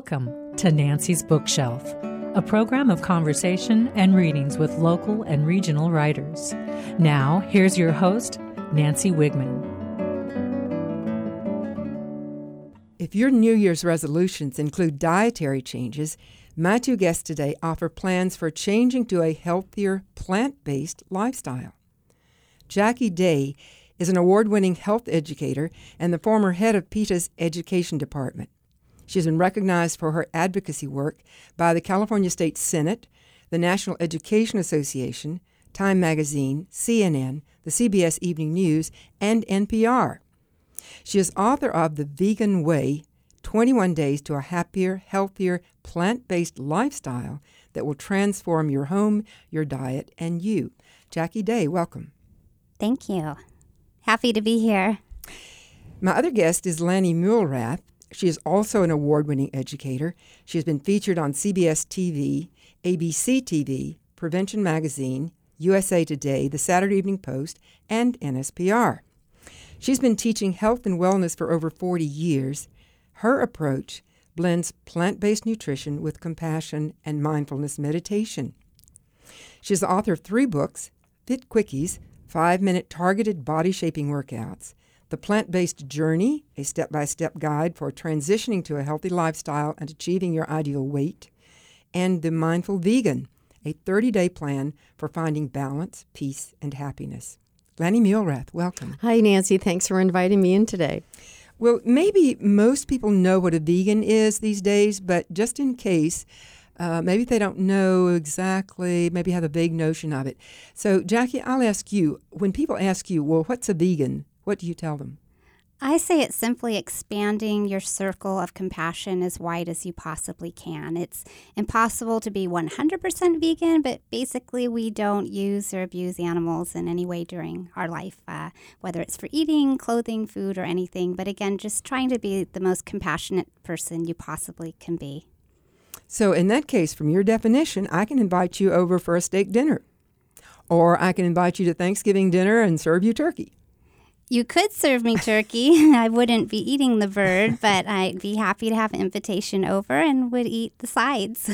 Welcome to Nancy's Bookshelf, a program of conversation and readings with local and regional writers. Now, here's your host, Nancy Wigman. If your New Year's resolutions include dietary changes, my two guests today offer plans for changing to a healthier, plant-based lifestyle. Jackie Day is an award-winning health educator and the former head of PETA's education department. She has been recognized for her advocacy work by the California State Senate, the National Education Association, Time Magazine, CNN, the CBS Evening News, and NPR. She is author of The Vegan Way, 21 Days to a Happier, Healthier, Plant-Based Lifestyle that will transform your home, your diet, and you. Jackie Day, welcome. Thank you. Happy to be here. My other guest is Lanny Muehlrath. She is also an award-winning educator. She has been featured on CBS TV, ABC TV, Prevention Magazine, USA Today, the Saturday Evening Post, and NSPR. She's been teaching health and wellness for over 40 years. Her approach blends plant-based nutrition with compassion and mindfulness meditation. She's the author of 3 books, Fit Quickies, 5-minute targeted body-shaping workouts, The Plant-Based Journey, a step-by-step guide for transitioning to a healthy lifestyle and achieving your ideal weight, and The Mindful Vegan, a 30-day plan for finding balance, peace, and happiness. Lanny Muehlrath, welcome. Hi, Nancy. Thanks for inviting me in today. Well, maybe most people know what a vegan is these days, but just in case, maybe they don't know exactly, maybe have a vague notion of it. So, Jackie, I'll ask you, when people ask you, well, what's a vegan? What do you tell them? I say it's simply expanding your circle of compassion as wide as you possibly can. It's impossible to be 100% vegan, but basically we don't use or abuse animals in any way during our life, whether it's for eating, clothing, food, or anything. But again, just trying to be the most compassionate person you possibly can be. So in that case, from your definition, I can invite you over for a steak dinner, or I can invite you to Thanksgiving dinner and serve you turkey. You could serve me turkey. I wouldn't be eating the bird, but I'd be happy to have an invitation over and would eat the sides.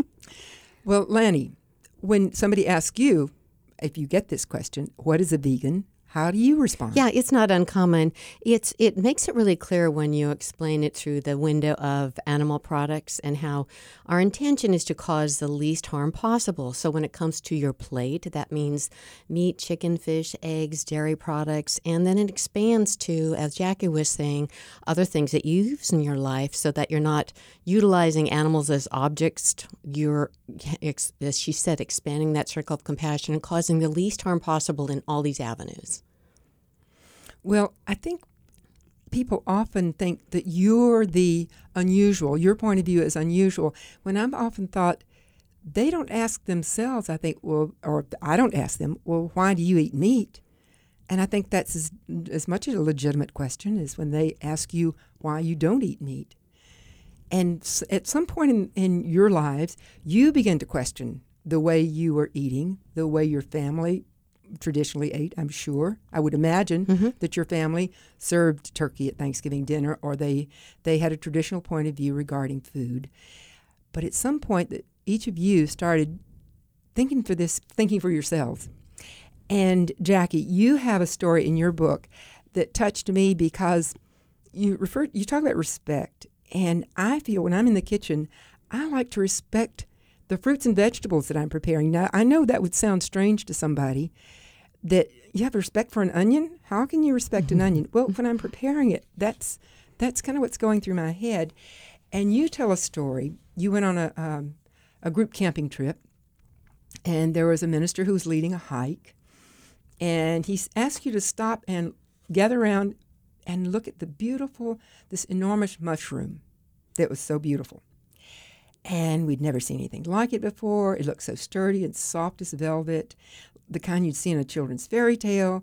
Well, Lanny, when somebody asks you, if you get this question, what is a vegan? How do you respond? Yeah, it's not uncommon. It makes it really clear when you explain it through the window of animal products and how our intention is to cause the least harm possible. So when it comes to your plate, that means meat, chicken, fish, eggs, dairy products, and then it expands to, as Jackie was saying, other things that you use in your life so that you're not utilizing animals as objects. You're, as she said, expanding that circle of compassion and causing the least harm possible in all these avenues. Well, I think people often think that you're the unusual. Your point of view is unusual. When I've often thought, they don't ask themselves, I think, well, or I don't ask them, well, why do you eat meat? And I think that's as much a legitimate question as when they ask you why you don't eat meat. And at some point in your lives, you begin to question the way you were eating, the way your family traditionally ate, I'm sure. I would imagine that your family served turkey at Thanksgiving dinner, or they had a traditional point of view regarding food. But at some point, that each of you started thinking for yourselves. And Jackie, you have a story in your book that touched me because you talk about respect. And I feel when I'm in the kitchen, I like to respect the fruits and vegetables that I'm preparing. Now, I know that would sound strange to somebody, that you have respect for an onion. How can you respect an onion? Well, when I'm preparing it, that's kind of what's going through my head. And you tell a story. You went on a group camping trip, and there was a minister who was leading a hike, and he asked you to stop and gather around and look at this enormous mushroom that was so beautiful. And we'd never seen anything like it before. It looked so sturdy and soft as velvet, the kind you'd see in a children's fairy tale,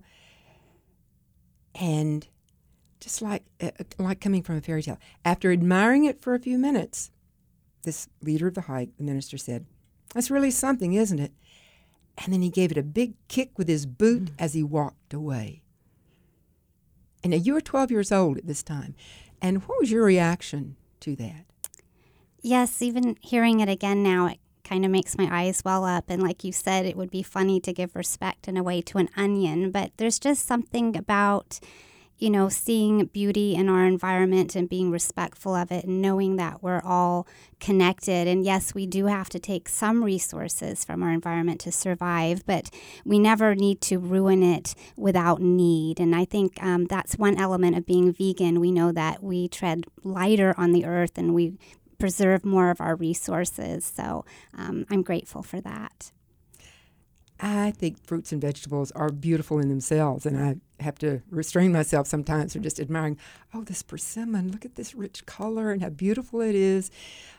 and just like coming from a fairy tale. After admiring it for a few minutes, this leader of the hike, the minister, said, "That's really something, isn't it?" And then he gave it a big kick with his boot as he walked away. And now you were 12 years old at this time. And what was your reaction to that? Yes, even hearing it again now, it kind of makes my eyes well up. And like you said, it would be funny to give respect in a way to an onion, but there's just something about, seeing beauty in our environment and being respectful of it and knowing that we're all connected. And yes, we do have to take some resources from our environment to survive, but we never need to ruin it without need. And I think that's one element of being vegan. We know that we tread lighter on the earth and we preserve more of our resources. So I'm grateful for that. I think fruits and vegetables are beautiful in themselves, and I have to restrain myself sometimes from just admiring, oh, this persimmon, look at this rich color and how beautiful it is.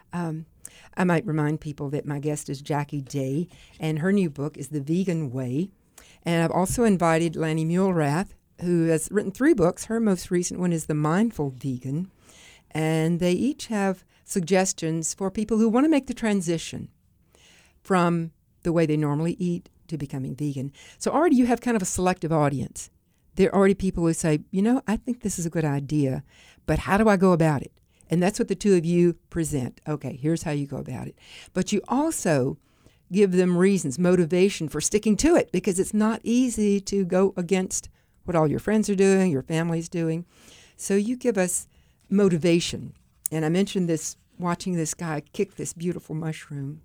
I might remind people that my guest is Jackie Day, and her new book is The Vegan Way. And I've also invited Lanny Muhlrath, who has written 3 books. Her most recent one is The Mindful Vegan, and they each have suggestions for people who want to make the transition from the way they normally eat to becoming vegan. So already you have kind of a selective audience. There are already people who say, I think this is a good idea, but how do I go about it? And that's what the two of you present. Okay, here's how you go about it. But you also give them reasons, motivation for sticking to it, because it's not easy to go against what all your friends are doing, your family's doing. So you give us motivation. And I mentioned this, watching this guy kick this beautiful mushroom.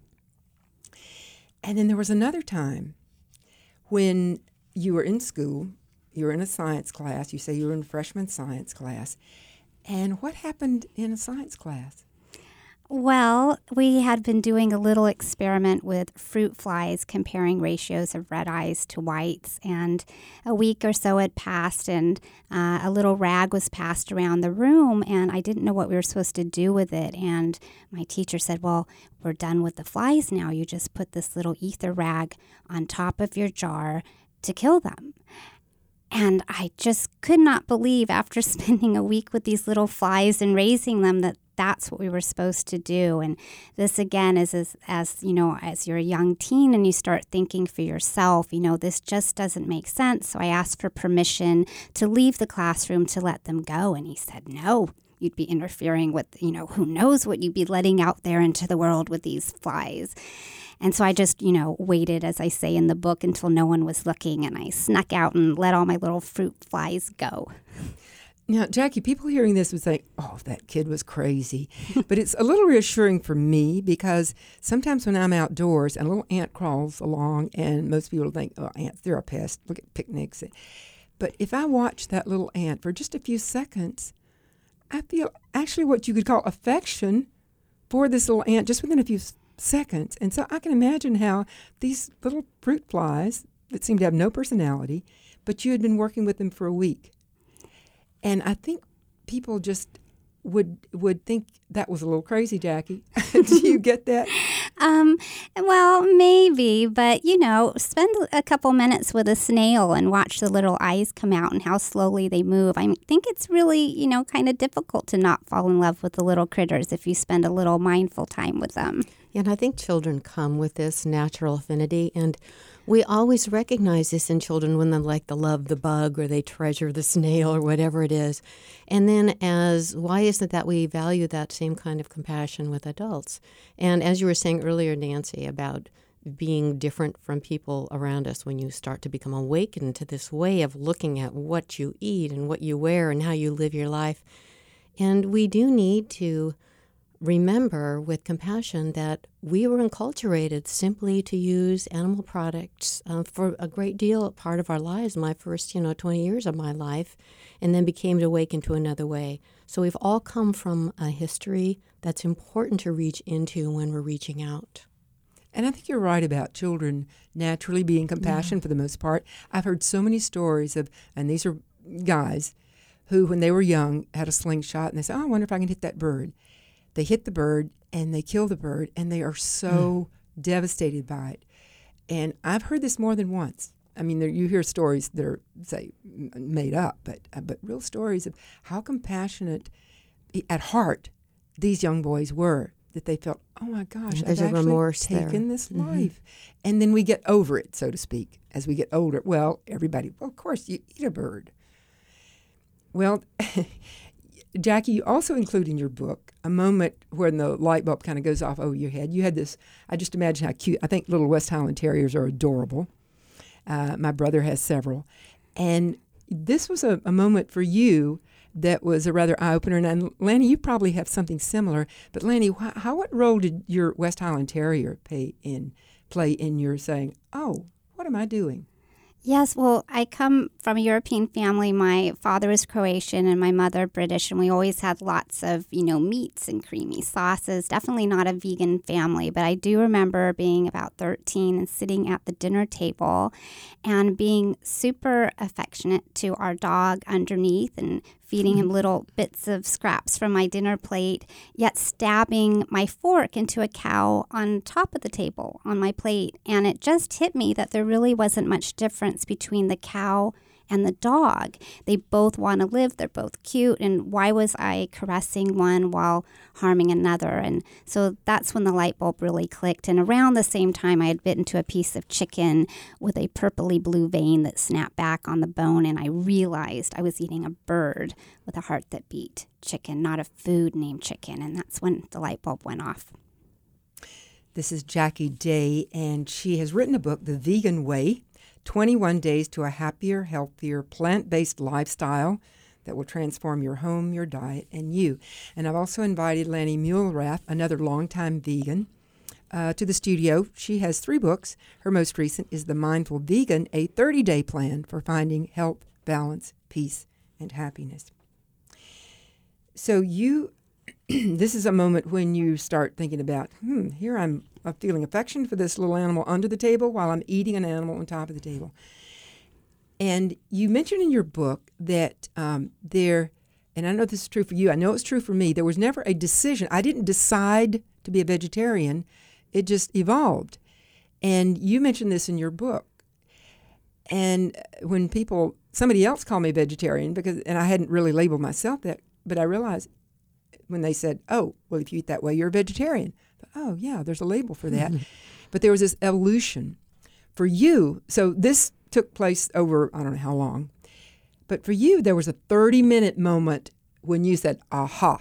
And then there was another time when you were in school, you were in a science class, you say you were in freshman science class. And what happened in a science class? Well, we had been doing a little experiment with fruit flies, comparing ratios of red eyes to whites. And a week or so had passed, and a little rag was passed around the room, and I didn't know what we were supposed to do with it. And my teacher said, well, we're done with the flies now. You just put this little ether rag on top of your jar to kill them. And I just could not believe, after spending a week with these little flies and raising them, that that's what we were supposed to do. And this, again, is as you're a young teen and you start thinking for yourself, this just doesn't make sense. So I asked for permission to leave the classroom to let them go. And he said, no, you'd be interfering with, who knows what you'd be letting out there into the world with these flies. And so I just, waited, as I say in the book, until no one was looking, and I snuck out and let all my little fruit flies go. Now, Jackie, people hearing this would think, oh, that kid was crazy. But it's a little reassuring for me, because sometimes when I'm outdoors and a little ant crawls along, and most people think, oh, ants, they're a pest. Look at picnics. But if I watch that little ant for just a few seconds, I feel actually what you could call affection for this little ant just within a few seconds. And so I can imagine how these little fruit flies that seem to have no personality, but you had been working with them for a week. And I think people just would think that was a little crazy, Jackie. Do you get that? Well, maybe, but, spend a couple minutes with a snail and watch the little eyes come out and how slowly they move. I think it's really, kind of difficult to not fall in love with the little critters if you spend a little mindful time with them. Yeah, and I think children come with this natural affinity, and we always recognize this in children when they love the bug or they treasure the snail or whatever it is. And then why isn't that we value that same kind of compassion with adults? And as you were saying earlier, Nancy, about being different from people around us, when you start to become awakened to this way of looking at what you eat and what you wear and how you live your life. And we do need to remember with compassion that we were enculturated simply to use animal products for a great deal part of our lives, my first 20 years of my life, and then became awakened to another way. So we've all come from a history that's important to reach into when we're reaching out. And I think you're right about children naturally being compassionate for the most part. I've heard so many stories and these are guys who, when they were young, had a slingshot, and they say, oh, I wonder if I can hit that bird. They hit the bird, and they kill the bird, and they are so devastated by it. And I've heard this more than once. I mean, you hear stories that are, say, made up, but real stories of how compassionate at heart these young boys were, that they felt, oh, my gosh, I've actually taken this life. And then we get over it, so to speak, as we get older. Well, of course, you eat a bird. Well, Jackie, you also include in your book a moment when the light bulb kind of goes off over your head. You had this, I just imagine how cute. I think little West Highland Terriers are adorable. My brother has several. And this was a moment for you that was a rather eye-opener. And Lanny, you probably have something similar. But Lanny, what role did your West Highland Terrier play in your saying, oh, what am I doing? Yes, well, I come from a European family. My father is Croatian and my mother British, and we always had lots of, meats and creamy sauces. Definitely not a vegan family, but I do remember being about 13 and sitting at the dinner table and being super affectionate to our dog underneath and feeding him little bits of scraps from my dinner plate, yet stabbing my fork into a cow on top of the table on my plate. And it just hit me that there really wasn't much difference between the cow and the dog. They both want to live. They're both cute. And why was I caressing one while harming another? And so that's when the light bulb really clicked. And around the same time, I had bitten into a piece of chicken with a purpley blue vein that snapped back on the bone. And I realized I was eating a bird with a heart that beat chicken, not a food named chicken. And that's when the light bulb went off. This is Jackie Day, and she has written a book, The Vegan Way, 21 Days to a Happier, Healthier, Plant-Based Lifestyle that will transform your home, your diet, and you. And I've also invited Lanny Muehlrath, another longtime vegan, to the studio. She has 3 books. Her most recent is The Mindful Vegan, a 30-day plan for finding health, balance, peace, and happiness. So this is a moment when you start thinking about, here I'm feeling affection for this little animal under the table while I'm eating an animal on top of the table. And you mentioned in your book that and I know this is true for you, I know it's true for me, there was never a decision. I didn't decide to be a vegetarian. It just evolved. And you mentioned this in your book. And when somebody else called me vegetarian, and I hadn't really labeled myself that, but I realized when they said, oh, well, if you eat that way, you're a vegetarian. Oh, yeah, there's a label for that. But there was this evolution for you. So this took place over, I don't know how long. But for you, there was a 30-minute moment when you said, aha.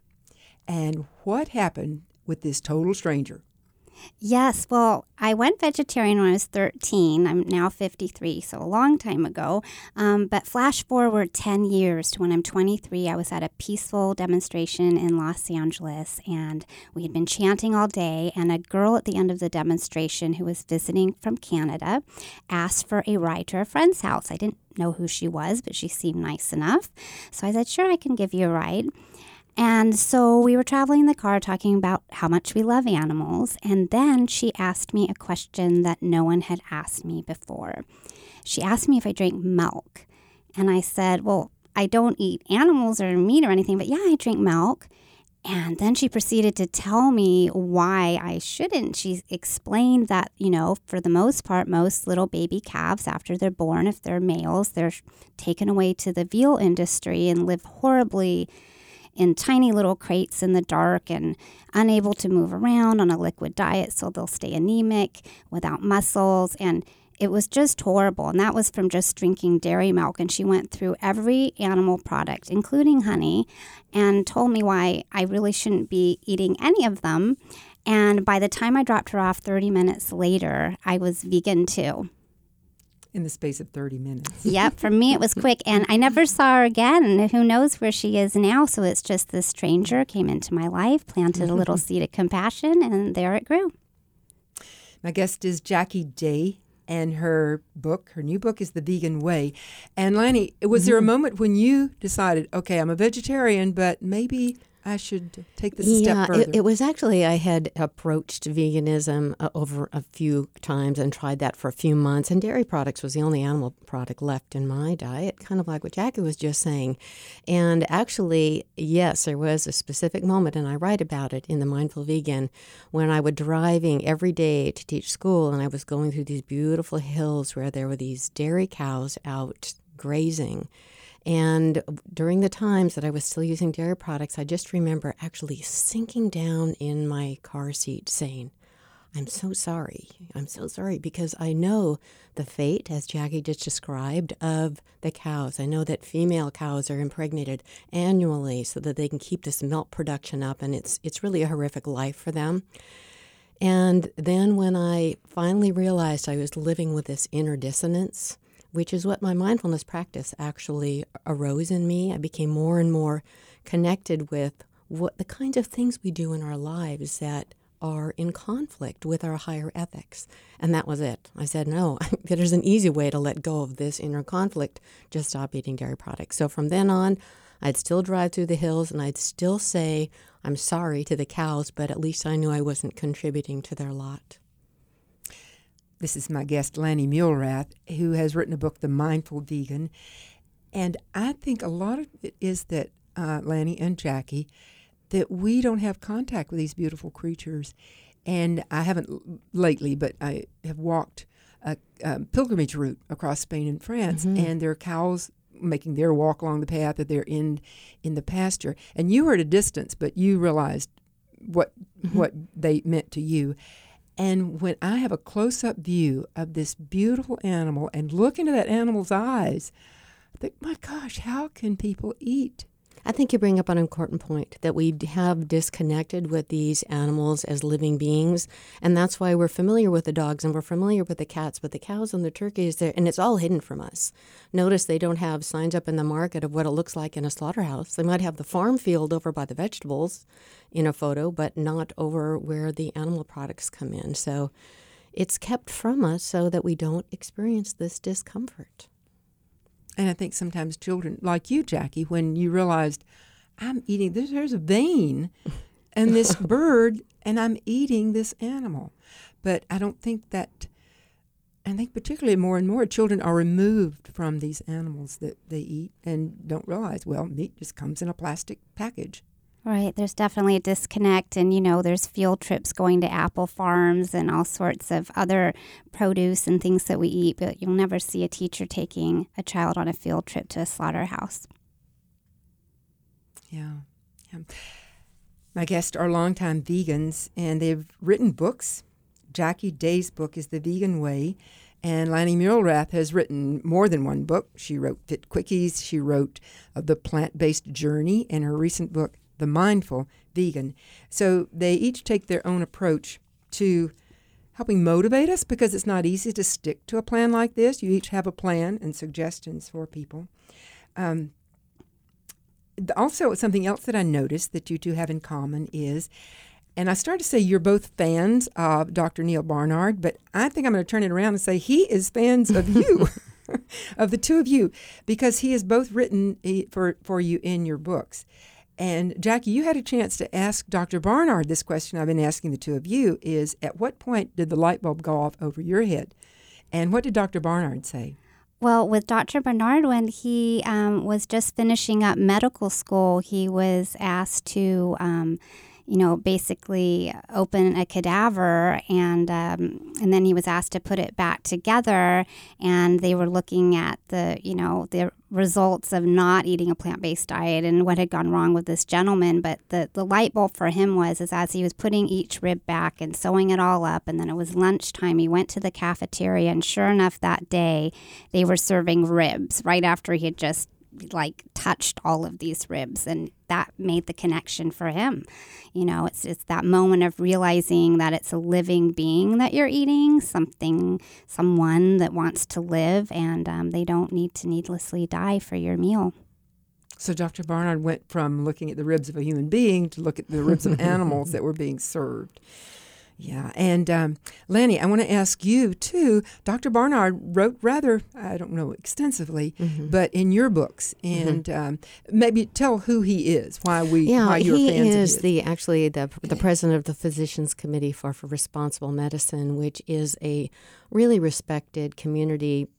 And what happened with this total stranger? Yes, well, I went vegetarian when I was 13. I'm now 53, so a long time ago. But flash forward 10 years to when I'm 23, I was at a peaceful demonstration in Los Angeles, and we had been chanting all day, and a girl at the end of the demonstration who was visiting from Canada asked for a ride to a friend's house. I didn't know who she was, but she seemed nice enough. So I said, sure, I can give you a ride. And so we were traveling in the car talking about how much we love animals. And then she asked me a question that no one had asked me before. She asked me if I drank milk. And I said, well, I don't eat animals or meat or anything, but yeah, I drink milk. And then she proceeded to tell me why I shouldn't. She explained that, for the most part, most little baby calves, after they're born, if they're males, they're taken away to the veal industry and live horribly in tiny little crates in the dark and unable to move around on a liquid diet, so they'll stay anemic, without muscles, and it was just horrible. And that was from just drinking dairy milk. And she went through every animal product, including honey, and told me why I really shouldn't be eating any of them. And by the time I dropped her off 30 minutes later, I was vegan too. In the space of 30 minutes. Yep, for me it was quick. And I never saw her again. Who knows where she is now. So it's just this stranger came into my life, planted a little seed of compassion, and there it grew. My guest is Jackie Day, and her new book is The Vegan Way. And Lanny, was there a moment when you decided, okay, I'm a vegetarian, but maybe I should take this a step further? It was actually, I had approached veganism over a few times and tried that for a few months. And dairy products was the only animal product left in my diet, kind of like what Jackie was just saying. And actually, yes, there was a specific moment, and I write about it in The Mindful Vegan, when I was driving every day to teach school, and I was going through these beautiful hills where there were these dairy cows out grazing. And during the times that I was still using dairy products, I just remember actually sinking down in my car seat saying, I'm so sorry. I'm so sorry because I know the fate, as Jackie just described, of the cows. I know that female cows are impregnated annually so that they can keep this milk production up, and it's really a horrific life for them. And then when I finally realized I was living with this inner dissonance, which is what my mindfulness practice actually arose in me, I became more and more connected with what the kinds of things we do in our lives that are in conflict with our higher ethics. And that was it. I said, no, there's an easy way to let go of this inner conflict. Just stop eating dairy products. So from then on, I'd still drive through the hills and I'd still say, I'm sorry to the cows, but at least I knew I wasn't contributing to their lot. This is my guest, Lanny Muehlrath, who has written a book, The Mindful Vegan. And I think a lot of it is that, Lanny and Jackie, that we don't have contact with these beautiful creatures. And I haven't lately, but I have walked a pilgrimage route across Spain and France, and there are cows making their walk along the path, that they're in the pasture. And you were at a distance, but you realized what they meant to you. And when I have a close-up view of this beautiful animal and look into that animal's eyes, I think, my gosh, how can people eat? I think you bring up an important point, that we have disconnected with these animals as living beings, and that's why we're familiar with the dogs and we're familiar with the cats, but the cows and the turkeys, and it's all hidden from us. Notice they don't have signs up in the market of what it looks like in a slaughterhouse. They might have the farm field over by the vegetables in a photo, but not over where the animal products come in. So it's kept from us so that we don't experience this discomfort. And I think sometimes children, like you, Jackie, when you realized, I'm eating, there's a vein in this bird, and I'm eating this animal. But I don't think that, I think particularly more and more children are removed from these animals that they eat and don't realize, well, meat just comes in a plastic package. Right. There's definitely a disconnect. And, there's field trips going to apple farms and all sorts of other produce and things that we eat. But you'll never see a teacher taking a child on a field trip to a slaughterhouse. Yeah. My guests are longtime vegans, and they've written books. Jackie Day's book is The Vegan Way. And Lanny Muehlrath has written more than one book. She wrote Fit Quickies. She wrote The Plant-Based Journey, and her recent book, The Mindful Vegan. So they each take their own approach to helping motivate us, because it's not easy to stick to a plan like this. You each have a plan and suggestions for people. Also, something else that I noticed that you two have in common is, and I started to say you're both fans of Dr. Neal Barnard, but I think I'm going to turn it around and say he is fans of you, of the two of you, because he has both written for you in your books. And Jackie, you had a chance to ask Dr. Barnard this question I've been asking the two of you, is at what point did the light bulb go off over your head? And what did Dr. Barnard say? Well, with Dr. Barnard, when he was just finishing up medical school, he was asked to basically open a cadaver, and then he was asked to put it back together, and they were looking at the results of not eating a plant-based diet and what had gone wrong with this gentleman. But the light bulb for him was as he was putting each rib back and sewing it all up, and then it was lunchtime, he went to the cafeteria, and sure enough, that day they were serving ribs right after he had just touched all of these ribs, and that made the connection for him. It's that moment of realizing that it's a living being that you're eating, someone that wants to live, and they don't need to needlessly die for your meal. So Dr. Barnard went from looking at the ribs of a human being to look at the ribs of animals that were being served. Yeah, and Lanny, I want to ask you, too. Dr. Barnard wrote rather, I don't know, extensively, but in your books. And maybe tell who he is, why you're fans of his. He is the president of the Physicians Committee for Responsible Medicine, which is a really respected community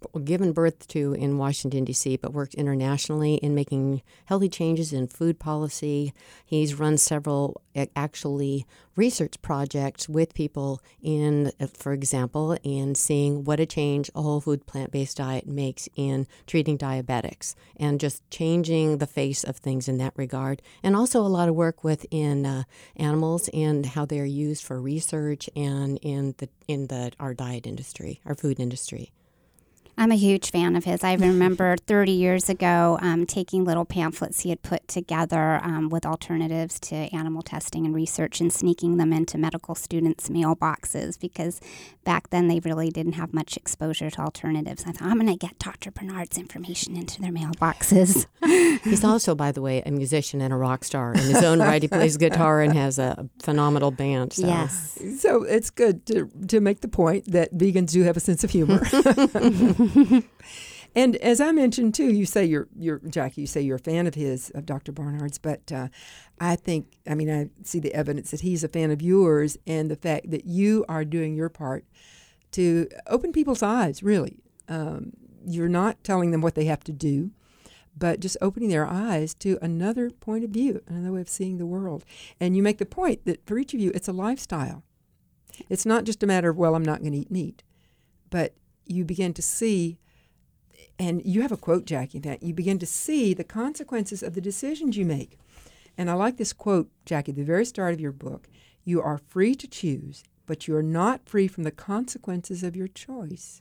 given birth to in Washington, D.C., but worked internationally in making healthy changes in food policy. He's run several actually research projects with people in, for example, in seeing what a change a whole food plant-based diet makes in treating diabetics and just changing the face of things in that regard. And also a lot of work within animals and how they're used for research and in our diet industry, our food industry. I'm a huge fan of his. I remember 30 years ago taking little pamphlets he had put together with alternatives to animal testing and research and sneaking them into medical students' mailboxes because back then they really didn't have much exposure to alternatives. I thought, I'm going to get Dr. Bernard's information into their mailboxes. He's also, by the way, a musician and a rock star in his own right. He plays guitar and has a phenomenal band. So. Yes. So it's good to make the point that vegans do have a sense of humor. And as I mentioned too, you say Jackie, you say you're a fan of his, of Dr. Barnard's, but I see the evidence that he's a fan of yours and the fact that you are doing your part to open people's eyes, really. You're not telling them what they have to do, but just opening their eyes to another point of view, another way of seeing the world. And you make the point that for each of you, it's a lifestyle. It's not just a matter of, well, I'm not going to eat meat, but you begin to see, and you have a quote, Jackie, that you begin to see the consequences of the decisions you make. And I like this quote, Jackie, at the very start of your book. You are free to choose, but you are not free from the consequences of your choice.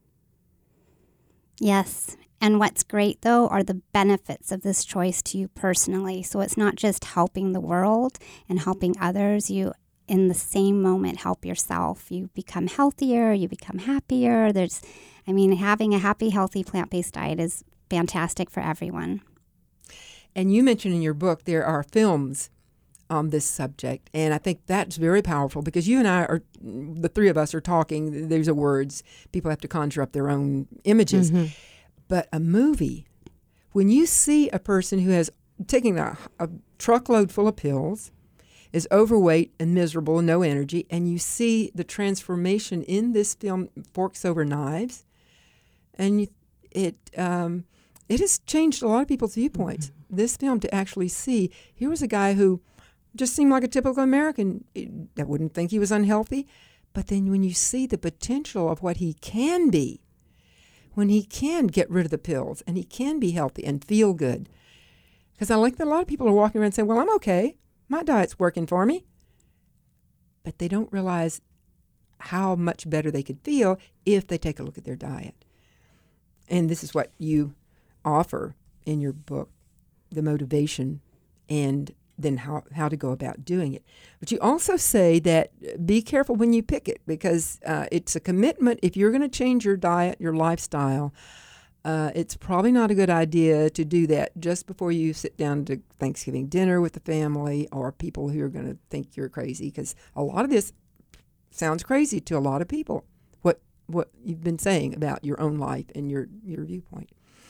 Yes. And what's great, though, are the benefits of this choice to you personally. So it's not just helping the world and helping others. You, in the same moment, help yourself. You become healthier. You become happier. Having a happy, healthy, plant-based diet is fantastic for everyone. And you mentioned in your book there are films on this subject, and I think that's very powerful because you and I are, the three of us are talking, these are words, people have to conjure up their own images. Mm-hmm. But a movie, when you see a person who has taken a truckload full of pills, is overweight and miserable and no energy, and you see the transformation in this film, Forks Over Knives, and it has changed a lot of people's viewpoints. Mm-hmm. This film, to actually see, here was a guy who just seemed like a typical American that wouldn't think he was unhealthy, but then when you see the potential of what he can be, when he can get rid of the pills and he can be healthy and feel good. Because I like that a lot of people are walking around saying, well, I'm okay. My diet's working for me. But they don't realize how much better they could feel if they take a look at their diet. And this is what you offer in your book, the motivation and then how to go about doing it. But you also say that be careful when you pick it because it's a commitment. If you're going to change your diet, your lifestyle, it's probably not a good idea to do that just before you sit down to Thanksgiving dinner with the family or people who are going to think you're crazy, because a lot of this sounds crazy to a lot of people, what you've been saying about your own life and your viewpoint.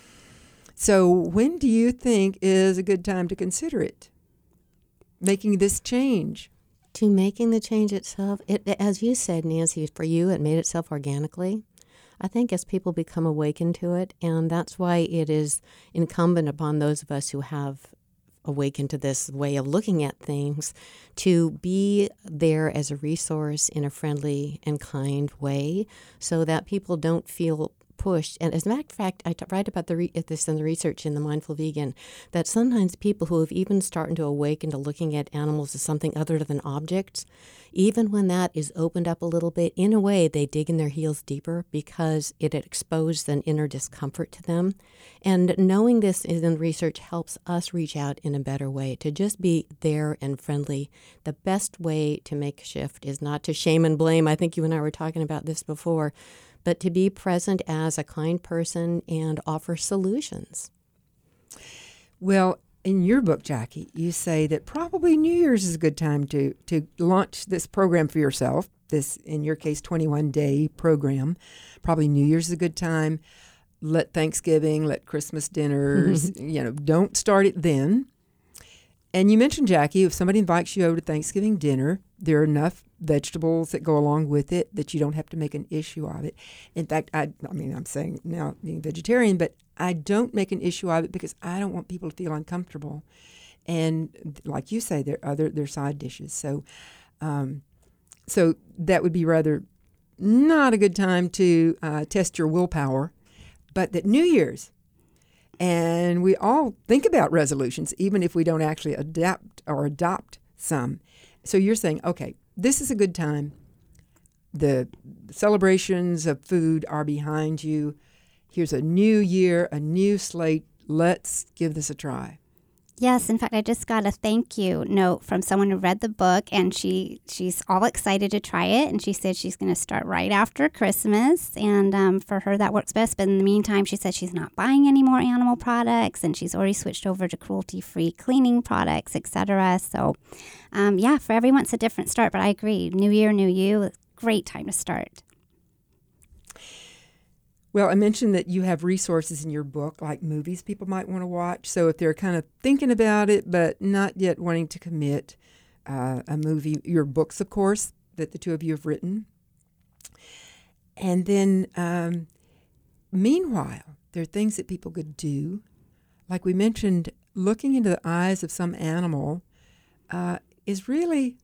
So when do you think is a good time to consider it? Making this change? To making the change itself, as you said, Nancy, for you, it made itself organically. I think as people become awakened to it, and that's why it is incumbent upon those of us who have awakened to this way of looking at things to be there as a resource in a friendly and kind way so that people don't feel pushed. And as a matter of fact, I write about this in the research in The Mindful Vegan, that sometimes people who have even started to awaken to looking at animals as something other than objects, even when that is opened up a little bit, in a way they dig in their heels deeper because it exposed an inner discomfort to them. And knowing this in research helps us reach out in a better way, to just be there and friendly. The best way to make a shift is not to shame and blame. I think you and I were talking about this before, but to be present as a kind person and offer solutions. Well, in your book, Jackie, you say that probably New Year's is a good time to launch this program for yourself, this, in your case, 21-day program. Probably New Year's is a good time. Let Thanksgiving, let Christmas dinners, don't start it then. And you mentioned, Jackie, if somebody invites you over to Thanksgiving dinner, there are enough vegetables that go along with it, that you don't have to make an issue of it. In fact, I mean, I'm saying now being vegetarian, but I don't make an issue of it because I don't want people to feel uncomfortable. And like you say, they're side dishes. So, so that would be rather not a good time to test your willpower. But that New Year's, and we all think about resolutions, even if we don't actually adapt or adopt some. So you're saying, okay, this is a good time. The celebrations of food are behind you. Here's a new year, a new slate. Let's give this a try. Yes, in fact, I just got a thank you note from someone who read the book, and she's all excited to try it, and she said she's going to start right after Christmas, and for her that works best. But in the meantime, she said she's not buying any more animal products, and she's already switched over to cruelty-free cleaning products, etc. So, yeah, for everyone it's a different start, but I agree. New year, new you, great time to start. Well, I mentioned that you have resources in your book, like movies people might want to watch. So if they're kind of thinking about it, but not yet wanting to commit, a movie, your books, of course, that the two of you have written. And then, meanwhile, there are things that people could do. Like we mentioned, looking into the eyes of some animal is really,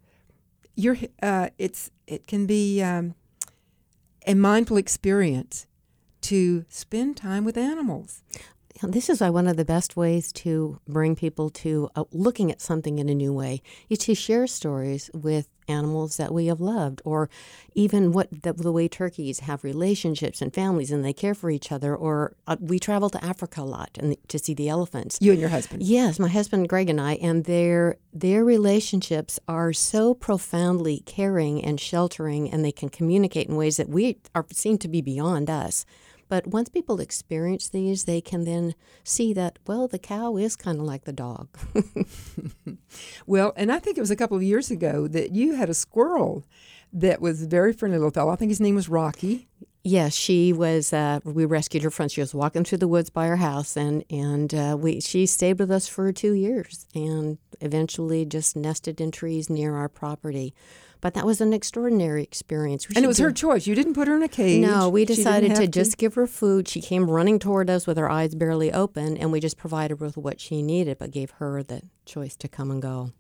it can be a mindful experience to spend time with animals. This is one of the best ways to bring people to looking at something in a new way, is to share stories with animals that we have loved, or even the way turkeys have relationships and families and they care for each other. Or we travel to Africa a lot to see the elephants. You and your husband? Yes, my husband Greg and I, and their relationships are so profoundly caring and sheltering, and they can communicate in ways that seem to be beyond us. But once people experience these, they can then see that, well, the cow is kind of like the dog. Well, and I think it was a couple of years ago that you had a squirrel that was a very friendly little fellow. I think his name was Rocky. Yes, she was. We rescued her from. She was walking through the woods by her house, and she stayed with us for 2 years, and eventually just nested in trees near our property. But that was an extraordinary experience. And it was her choice. You didn't put her in a cage. No, we decided to just give her food. She came running toward us with her eyes barely open, and we just provided her with what she needed, but gave her the choice to come and go.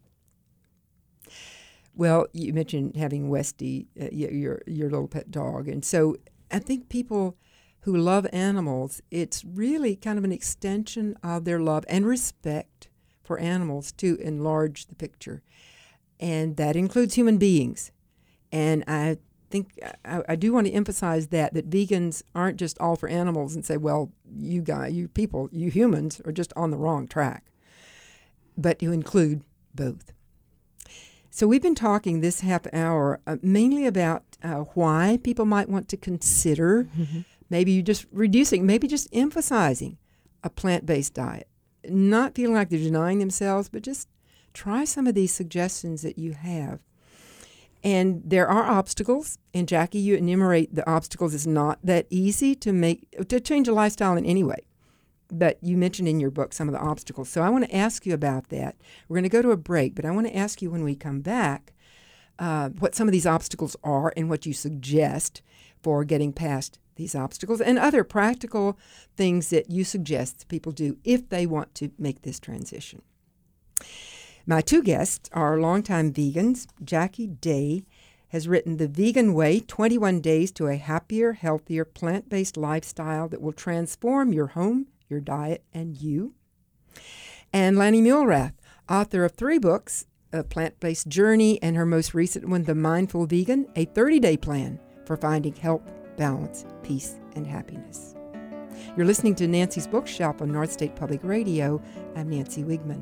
Well, you mentioned having Westy, your little pet dog. And so I think people who love animals, it's really kind of an extension of their love and respect for animals to enlarge the picture. And that includes human beings. And I think I do want to emphasize that vegans aren't just all for animals and say, well, you people, you humans are just on the wrong track, but to include both. So we've been talking this half hour mainly about why people might want to consider maybe just reducing, maybe just emphasizing a plant-based diet, not feeling like they're denying themselves, but just try some of these suggestions that you have. And there are obstacles, and Jackie, you enumerate the obstacles. It's not that easy to change a lifestyle in any way. But you mentioned in your book some of the obstacles. So I want to ask you about that. We're going to go to a break, but I want to ask you when we come back what some of these obstacles are and what you suggest for getting past these obstacles and other practical things that you suggest people do if they want to make this transition. My two guests are longtime vegans. Jackie Day has written The Vegan Way, 21 Days to a Happier, Healthier, Plant-Based Lifestyle that will transform your home, your diet, and you. And Lanny Mulrath, author of 3 books, A Plant-Based Journey, and her most recent one, The Mindful Vegan, a 30-day plan for finding health, balance, peace, and happiness. You're listening to Nancy's Bookshelf on North State Public Radio. I'm Nancy Wigman.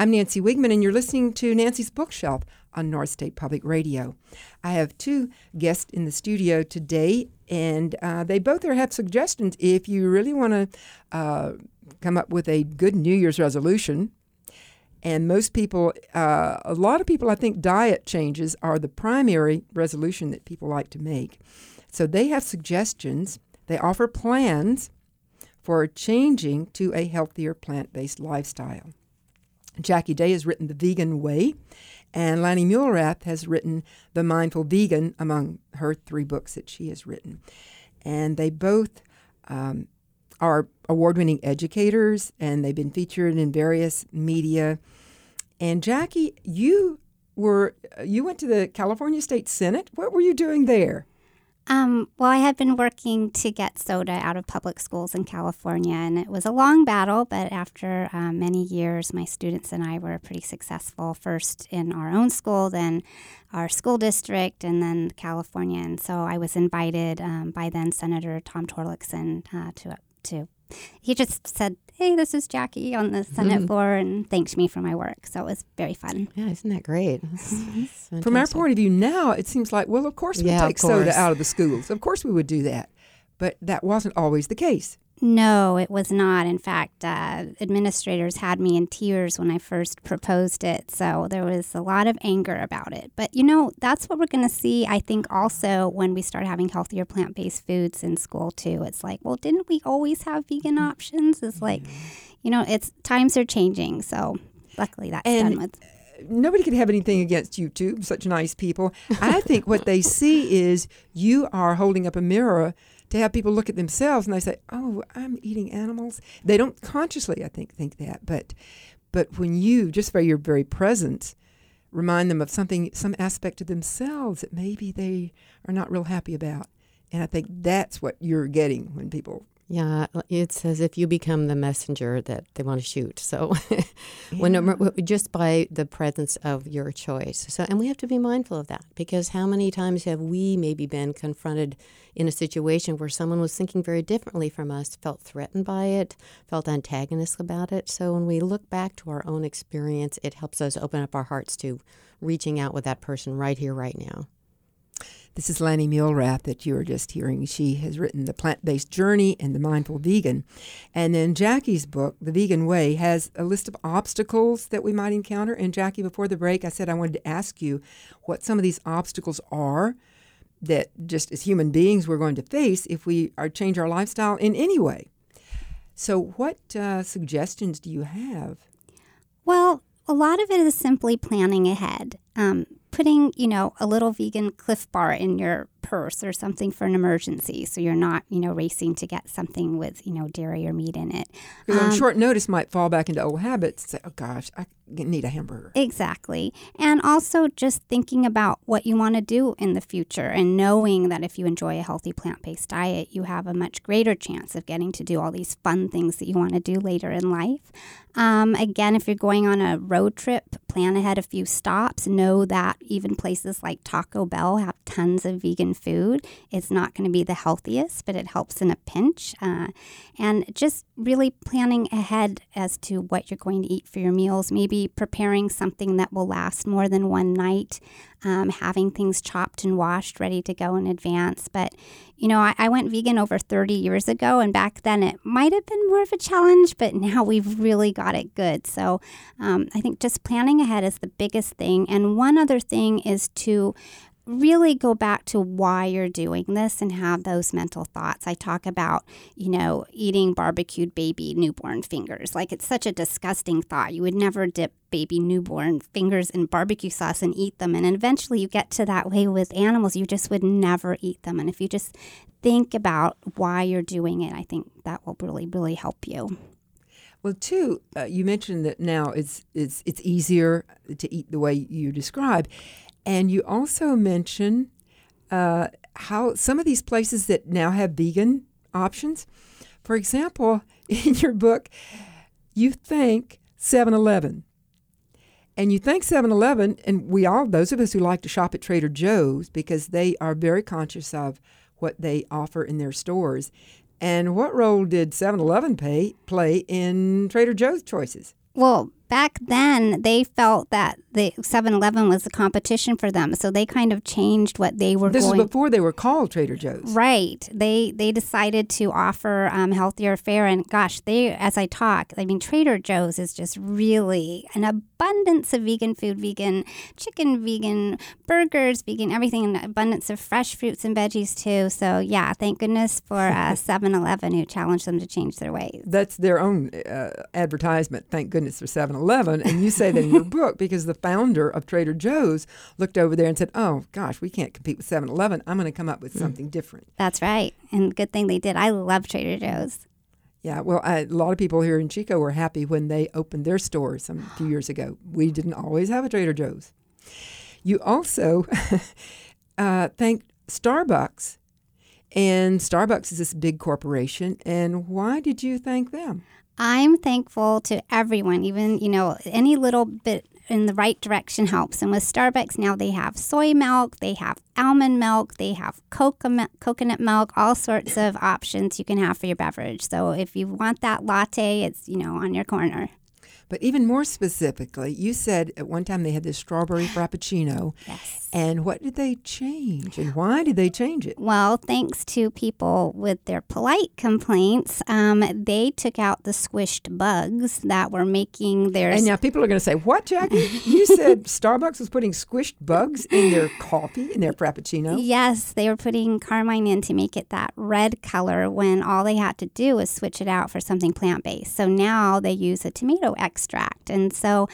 I'm Nancy Wigman, and you're listening to Nancy's Bookshelf on North State Public Radio. I have two guests in the studio today, and they both have suggestions if you really want to come up with a good New Year's resolution. And most people, a lot of people, I think diet changes are the primary resolution that people like to make. So they have suggestions. They offer plans for changing to a healthier plant-based lifestyle. Jackie Day has written The Vegan Way, and Lanny Muehlrath has written The Mindful Vegan, among her 3 books that she has written. And they both are award-winning educators, and they've been featured in various media. And Jackie, you went to the California State Senate. What were you doing there? Well, I had been working to get soda out of public schools in California, and it was a long battle, but after many years, my students and I were pretty successful, first in our own school, then our school district, and then California. And so I was invited by then Senator Tom Torlakson he just said, "Hey, this is Jackie on the Senate floor," and thanked me for my work. So it was very fun. Yeah, isn't that great? That's From our point of view now, it seems like, well, of course we take soda out of the schools. Of course we would do that. But that wasn't always the case. No, it was not. In fact, administrators had me in tears when I first proposed it. So there was a lot of anger about it. But, that's what we're going to see, I think, also when we start having healthier plant-based foods in school, too. It's like, well, didn't we always have vegan options? It's like, it's times are changing. So luckily that's done with. Nobody could have anything against you two, such nice people. I think what they see is you are holding up a mirror to have people look at themselves and they say, "Oh, I'm eating animals." They don't consciously, I think that, but when you, just by your very presence, remind them of some aspect of themselves that maybe they are not real happy about, and I think that's what you're getting when people. Yeah, it's as if you become the messenger that they want to shoot. So just by the presence of your choice. So, and we have to be mindful of that, because how many times have we maybe been confronted in a situation where someone was thinking very differently from us, felt threatened by it, felt antagonistic about it. So when we look back to our own experience, it helps us open up our hearts to reaching out with that person right here, right now. This is Lanny Muehlrath that you were just hearing. She has written The Plant-Based Journey and The Mindful Vegan. And then Jackie's book, The Vegan Way, has a list of obstacles that we might encounter. And Jackie, before the break, I said I wanted to ask you what some of these obstacles are that just as human beings we're going to face if we change our lifestyle in any way. So what suggestions do you have? Well, a lot of it is simply planning ahead. Putting, a little vegan Cliff Bar in your purse or something for an emergency, so you're not, racing to get something with, dairy or meat in it. Because on short notice might fall back into old habits. Say, "Oh gosh, I need a hamburger." Exactly. And also just thinking about what you want to do in the future and knowing that if you enjoy a healthy plant-based diet, you have a much greater chance of getting to do all these fun things that you want to do later in life. Again, if you're going on a road trip, plan ahead a few stops. Know that even places like Taco Bell have tons of vegan food. It's not going to be the healthiest, but it helps in a pinch. And just really planning ahead as to what you're going to eat for your meals, maybe preparing something that will last more than one night, having things chopped and washed ready to go in advance. But, I went vegan over 30 years ago, and back then it might have been more of a challenge, but now we've really got it good. So I think just planning ahead is the biggest thing. And one other thing is to really go back to why you're doing this and have those mental thoughts. I talk about, eating barbecued baby newborn fingers. Like, it's such a disgusting thought. You would never dip baby newborn fingers in barbecue sauce and eat them. And eventually you get to that way with animals. You just would never eat them. And if you just think about why you're doing it, I think that will really, really help you. Well, too, you mentioned that now it's easier to eat the way you describe. And you also mention how some of these places that now have vegan options, for example, in your book, you thank 7-Eleven. And you thank 7-Eleven, and those of us who like to shop at Trader Joe's, because they are very conscious of what they offer in their stores. And what role did 7-Eleven play in Trader Joe's choices? Well, back then, they felt that the 7-Eleven was a competition for them, so they kind of changed what they were This going. was before they were called Trader Joe's. Right. They decided to offer healthier fare, and gosh, as I talk, I mean, Trader Joe's is just really an abundance of vegan food, vegan chicken, vegan burgers, vegan everything, an abundance of fresh fruits and veggies too. So yeah, thank goodness for 7-Eleven who challenged them to change their ways. That's their own advertisement. Thank goodness for 7-Eleven. And you say that in your book because the founder of Trader Joe's looked over there and said, oh, gosh, we can't compete with 7-Eleven. I'm going to come up with something different. That's right. And good thing they did. I love Trader Joe's. Yeah, well, a lot of people here in Chico were happy when they opened their stores a few years ago. We didn't always have a Trader Joe's. You also thanked Starbucks. And Starbucks is this big corporation. And why did you thank them? I'm thankful to everyone, even, any little bit in the right direction helps. And with Starbucks now, they have soy milk, they have almond milk, they have coconut milk, all sorts of options you can have for your beverage. So if you want that latte, it's, on your corner. But even more specifically, you said at one time they had this strawberry frappuccino. Yes. And what did they change? And why did they change it? Well, thanks to people with their polite complaints, they took out the squished bugs that were making their... And now people are going to say, what, Jackie? You said Starbucks was putting squished bugs in their coffee, in their frappuccino? Yes, they were putting carmine in to make it that red color when all they had to do was switch it out for something plant-based. So now they use a tomato extract. And so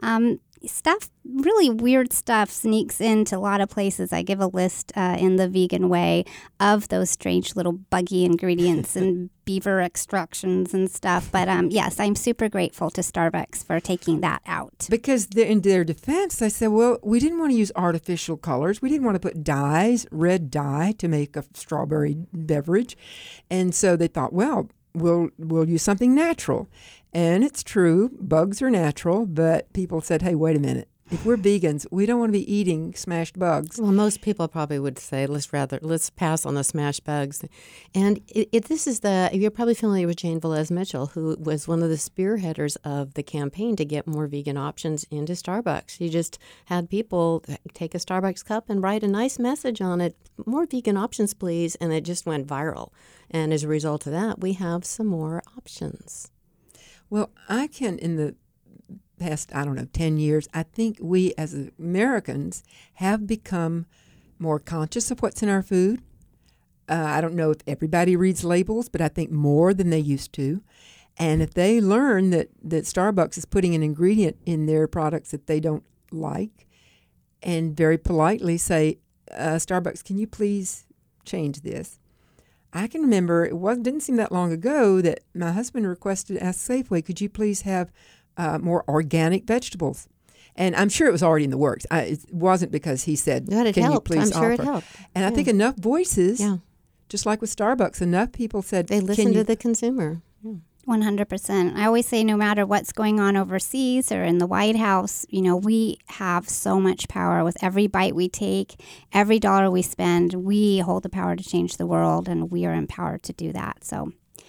really weird stuff sneaks into a lot of places. I give a list in the Vegan Way of those strange little buggy ingredients and beaver extractions and stuff. But yes, I'm super grateful to Starbucks for taking that out. Because in their defense, they said, well, we didn't want to use artificial colors. We didn't want to put dyes, red dye, to make a strawberry beverage. And so they thought, well, we'll use something natural. And it's true, bugs are natural, but people said, hey, wait a minute. If we're vegans, we don't want to be eating smashed bugs. Well, most people probably would say, let's pass on the smashed bugs. And you're probably familiar with Jane Velez Mitchell, who was one of the spearheaders of the campaign to get more vegan options into Starbucks. She just had people take a Starbucks cup and write a nice message on it, more vegan options, please, and it just went viral. And as a result of that, we have some more options. Well, in the past, 10 years, I think we as Americans have become more conscious of what's in our food. I don't know if everybody reads labels, but I think more than they used to. And if they learn that Starbucks is putting an ingredient in their products that they don't like, and very politely say, Starbucks, can you please change this? I can remember didn't seem that long ago that my husband asked Safeway, could you please have more organic vegetables? And I'm sure it was already in the works. It wasn't because he said, can you please offer? I'm sure it helped. And I think enough voices, just like with Starbucks, enough people said, they listen to the consumer. Yeah. 100%. I always say no matter what's going on overseas or in the White House, we have so much power with every bite we take, every dollar we spend. We hold the power to change the world, and we are empowered to do that. So,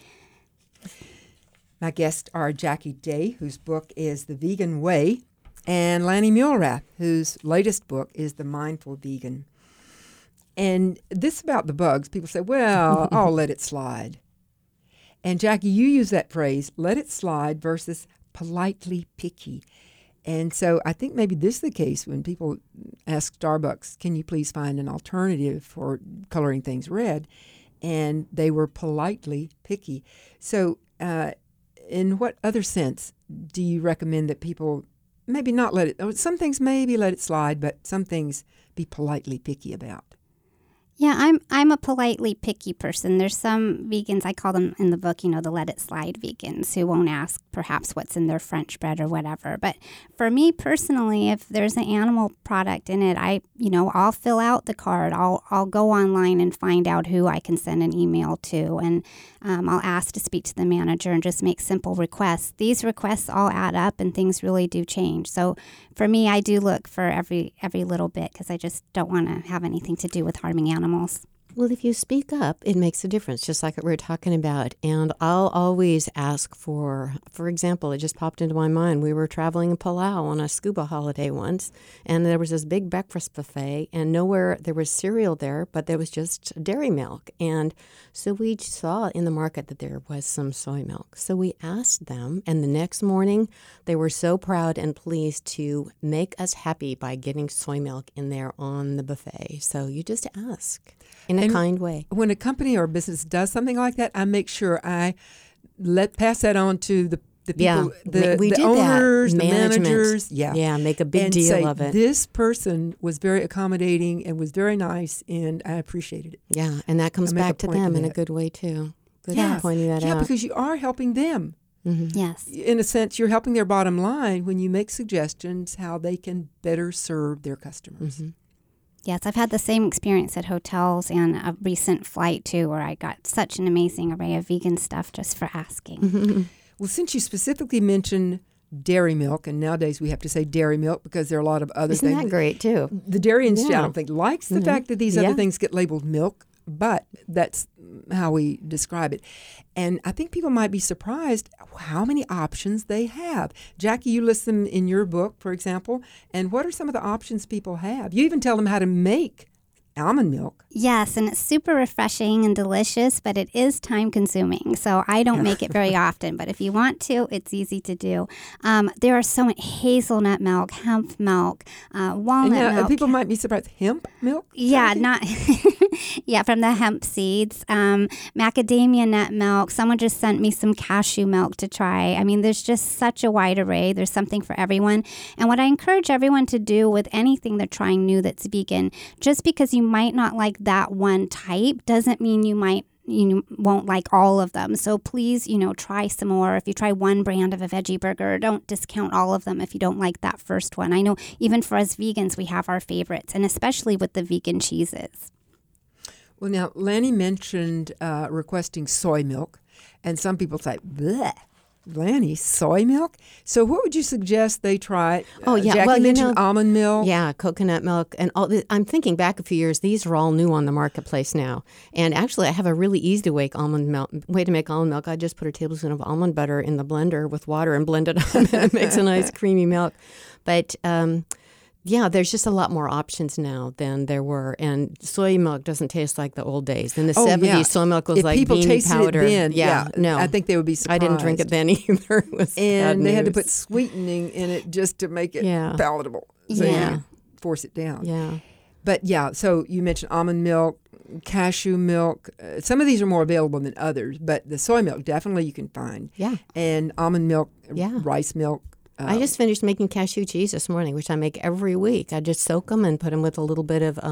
my guests are Jackie Day, whose book is The Vegan Way, and Lanny Muhlrath, whose latest book is The Mindful Vegan. And this about the bugs, people say, well, I'll let it slide. And Jackie, you use that phrase, let it slide versus politely picky. And so I think maybe this is the case when people ask Starbucks, can you please find an alternative for coloring things red? And they were politely picky. So in what other sense do you recommend that people maybe not some things maybe let it slide, but some things be politely picky about? Yeah, I'm a politely picky person. There's some vegans, I call them in the book, the let it slide vegans, who won't ask perhaps what's in their French bread or whatever. But for me personally, if there's an animal product in it, I'll fill out the card. I'll go online and find out who I can send an email to, and I'll ask to speak to the manager and just make simple requests. These requests all add up, and things really do change. So for me, I do look for every little bit because I just don't want to have anything to do with harming animals. Well, if you speak up, it makes a difference, just like what we were talking about. And I'll always ask for example, it just popped into my mind. We were traveling in Palau on a scuba holiday once, and there was this big breakfast buffet, and nowhere there was cereal there, but there was just dairy milk. And so we saw in the market that there was some soy milk. So we asked them, and the next morning they were so proud and pleased to make us happy by getting soy milk in there on the buffet. So you just ask. In a kind way. When a company or a business does something like that, I make sure I pass that on to the people, the owners, the managers. Yeah, make a big deal of it. This person was very accommodating and was very nice, and I appreciated it. Yeah, and that comes back to them in a good way, too. Good for pointing that out. Yeah, because you are helping them. Mm-hmm. Yes. In a sense, you're helping their bottom line when you make suggestions how they can better serve their customers. Mm-hmm. Yes, I've had the same experience at hotels and a recent flight, too, where I got such an amazing array of vegan stuff just for asking. Mm-hmm. Well, since you specifically mentioned dairy milk, and nowadays we have to say dairy milk because there are a lot of other things. Isn't that great, too? The dairy industry, I don't think, likes the fact that these other things get labeled milk, but that's how we describe it. And I think people might be surprised how many options they have. Jackie, you list them in your book, for example. And what are some of the options people have? You even tell them how to make almond milk. Yes, and it's super refreshing and delicious, but it is time consuming. So I don't make it very often, but if you want to, it's easy to do. There are so many hazelnut milk, hemp milk, walnut milk. People might be surprised. Hemp milk? Yeah, from the hemp seeds. Macadamia nut milk. Someone just sent me some cashew milk to try. I mean, there's just such a wide array. There's something for everyone. And what I encourage everyone to do with anything they're trying new that's vegan, just because you might not like that one type doesn't mean you won't like all of them. So please, try some more. If you try one brand of a veggie burger, don't discount all of them if you don't like that first one. I know even for us vegans, we have our favorites, and especially with the vegan cheeses. Well, now, Lanny mentioned requesting soy milk, and some people say, bleh. Lanny, soy milk? So what would you suggest they try? Jackie mentioned almond milk. Yeah, coconut milk. And all. I'm thinking back a few years, these are all new on the marketplace now. And actually, I have a really easy to make almond milk. I just put a tablespoon of almond butter in the blender with water and blend it up. And it makes a nice creamy milk. But there's just a lot more options now than there were. And soy milk doesn't taste like the old days. In the 70s, soy milk was like beanie powder. It then, no. I think they would be surprised. I didn't drink it then either. It was and they had to put sweetening in it just to make it palatable. So you force it down. Yeah. But so you mentioned almond milk, cashew milk. Some of these are more available than others, but the soy milk definitely you can find. Yeah. And almond milk, rice milk. I just finished making cashew cheese this morning, which I make every week. I just soak them and put them with a little bit of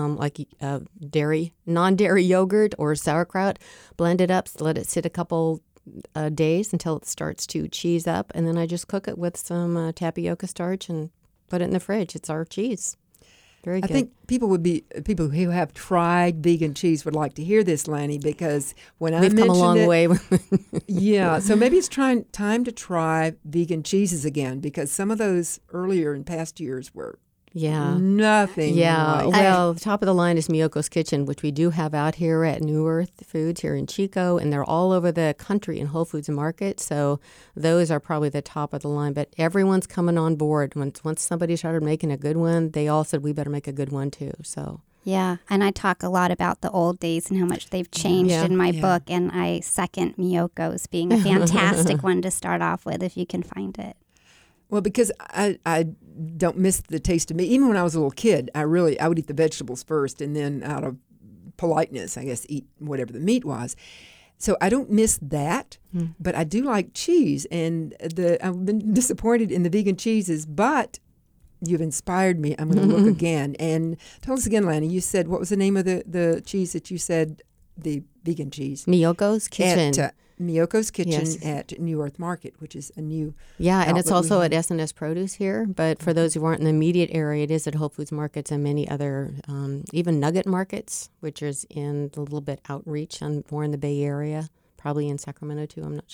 non-dairy yogurt or sauerkraut, blend it up, let it sit a couple days until it starts to cheese up, and then I just cook it with some tapioca starch and put it in the fridge. It's our cheese. Very good. I think people who have tried vegan cheese would like to hear this, Lanny, because when I mentioned we've come a long way. Yeah, so maybe it's time to try vegan cheeses again, because some of those earlier in past years were nothing. Yeah, like well, top of the line is Miyoko's Kitchen, which we do have out here at New Earth Foods here in Chico, and they're all over the country in Whole Foods Market. So those are probably the top of the line. But everyone's coming on board. Once somebody started making a good one, they all said we better make a good one too. So. Yeah, and I talk a lot about the old days and how much they've changed in my book, and I second Miyoko's being a fantastic one to start off with if you can find it. Well, because I don't miss the taste of meat. Even when I was a little kid, I would eat the vegetables first, and then out of politeness, I guess, eat whatever the meat was. So I don't miss that, but I do like cheese, and I've been disappointed in the vegan cheeses, but you've inspired me. I'm going to look again. And tell us again, Lanny, you said, what was the name of the cheese that you said, the vegan cheese? Miyoko's Kitchen. At Miyoko's Kitchen at New Earth Market, which is a new and it's also at S&S Produce here. But for those who aren't in the immediate area, it is at Whole Foods Markets and many other, even Nugget Markets, which is in a little bit outreach, more in the Bay Area, probably in Sacramento too, I'm not sure.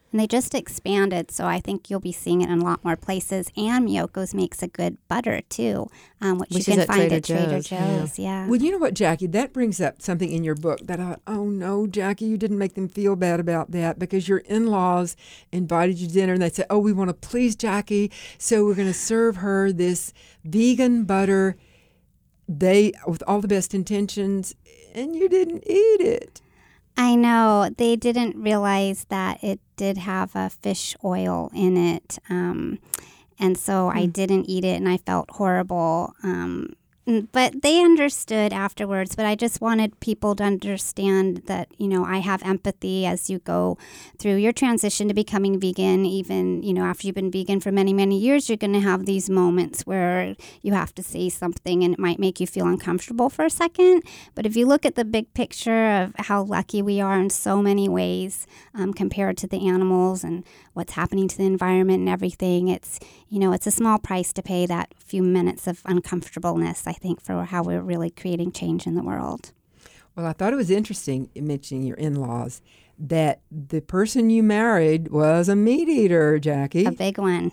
And they just expanded, so I think you'll be seeing it in a lot more places. And Miyoko's makes a good butter, too, which you can find at Trader Joe's. Yeah. Well, you know what, Jackie? That brings up something in your book that I thought, oh, no, Jackie, you didn't make them feel bad about that because your in-laws invited you to dinner and they said, oh, we want to please Jackie, so we're going to serve her this vegan butter. They, with all the best intentions, and you didn't eat it. I know. They didn't realize that it did have a fish oil in it. And so I didn't eat it, and I felt horrible. But they understood afterwards. But I just wanted people to understand that, I have empathy as you go through your transition to becoming vegan. Even, after you've been vegan for many, many years, you're going to have these moments where you have to say something and it might make you feel uncomfortable for a second. But if you look at the big picture of how lucky we are in so many ways compared to the animals and what's happening to the environment and everything, it's a small price to pay, that few minutes of uncomfortableness, I think, for how we're really creating change in the world. Well, I thought it was interesting, mentioning your in-laws, that the person you married was a meat eater, Jackie. A big one.